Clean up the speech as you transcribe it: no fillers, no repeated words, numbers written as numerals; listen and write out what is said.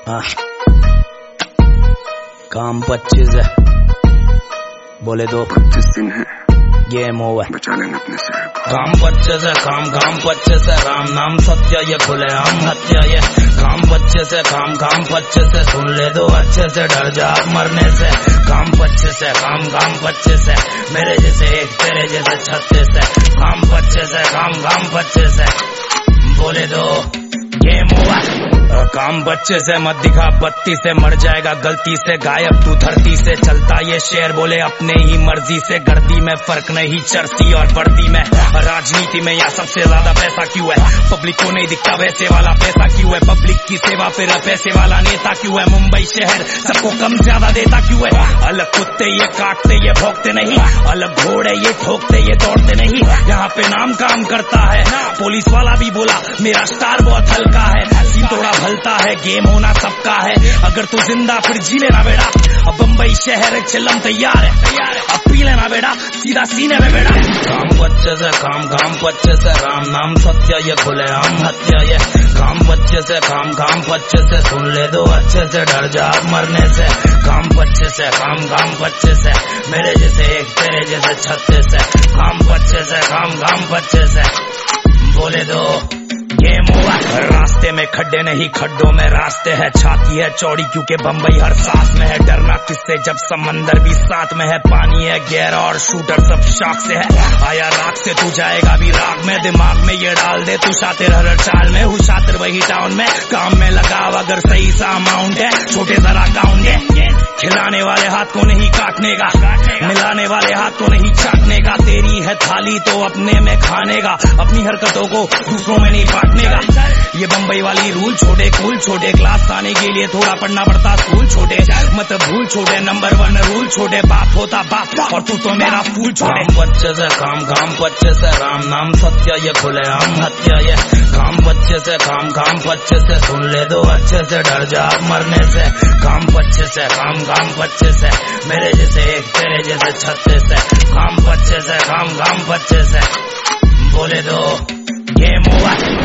काम 25 है, बोले दो 25 दिन है, गेम ओवर, बचा लेंगे अपने शहर को। काम 25 है, काम 25 है, राम नाम सत्य ये खुले आम हत्या ये काम 25 है, काम 25 है, सुन ले दो अच्छे से, डर जा मरने से। काम 25 है, काम 25 है, मेरे जैसे एक तेरे जैसे 36 है। काम 25 है, काम 25 है, बोले दो गेम ओवर। काम 25 से मत दिखा 32 से, मर जाएगा गलती से, गायब तू धरती से। चलता ये शेर बोले अपने ही मर्जी से, गर्दी में फर्क नहीं चर्सी और वर्दी में। राजनीति में या सबसे ज्यादा पैसा क्यों है, पब्लिक को नहीं दिखता वैसे वाला पैसा क्यों है, पब्लिक की सेवा फिर पैसे वाला नेता क्यों है, मुंबई शहर सबको कम ज्यादा देता क्यों है। अलग कुत्ते ये काटते ये भोंकते नहीं, अलग घोड़े ये ठोकते ये दौड़ते नहीं, यहाँ पे नाम काम करता है। पुलिस वाला भी बोला मेरा स्टार बहुत हल्का है, सीन थोड़ा भलता है, गेम होना सबका है, अगर तू जिंदा फिर जी लेना बेड़ा। अब बम्बई शहर चिल्लम तैयार है, अब पी लेना बेड़ा सीधा सीने में बेड़ा। काम 25 है, काम 25 है, राम नाम सत्य ये खुले आम हत्या ये काम 25 है, काम 25 है, सुन ले दो अच्छे से, डर जा मरने से। काम 25 है, काम 25 है, मेरे जैसे एक तेरे जैसे 36 है। काम 25 है, काम 25 है, बोले दो गेम ओवर। रास्ते में खड्डे नहीं खड्डों में रास्ते है, छाती है चौड़ी क्योंकि बम्बई हर सांस में है, डरना किससे जब समंदर भी साथ में है, पानी है गहरा और शूटर सब शाख से है। आया राग से तू जाएगा भी राग में, दिमाग में ये डाल दे तू शातिर हर चाल में, हूँ शातिर वही टाउन में, काम में लगाव अगर सही सा अमाउंट है, छोटे जरा काउंट है। खिलाने वाले हाथ को नहीं काटने का, मिलाने वाले हाथ को नहीं चाटने का, तेरी है थाली तो अपने में खाने का, अपनी हरकतों को दूसरों में नहीं बांटने का। ये बम्बई वाली रूल छोटे कूल छोटे, क्लास आने के लिए थोड़ा पढ़ना पड़ता स्कूल छोटे, मत भूल छोटे, नंबर 1 रूल छोटे, बाप होता बाप और तू तो मेरा फूल छोटे। 25 है, काम 25 है, राम नाम सत्य ये खुले आम हत्या ये काम 25 है, काम 25 है, सुन ले दो अच्छे से, डर जा मरने से। काम 25 है, काम 25 है, मेरे जैसे एक तेरे जैसे 36 है। काम 25 है, काम 25 है, बोले दो गेम ओवर।